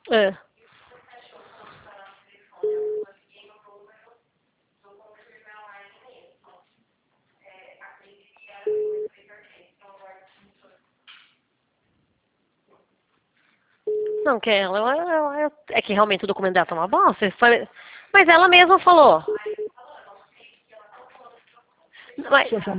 É. Não, que é que realmente o documento dela tá uma bosta. Mas ela mesma falou. Mas, Se eu chamar